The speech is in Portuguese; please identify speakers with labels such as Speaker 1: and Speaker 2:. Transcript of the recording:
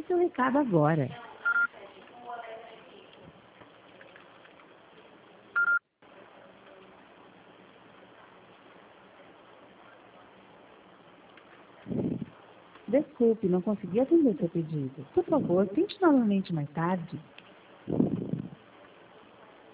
Speaker 1: seu recado agora. Desculpe, não consegui atender seu pedido. Por favor, tente novamente mais tarde.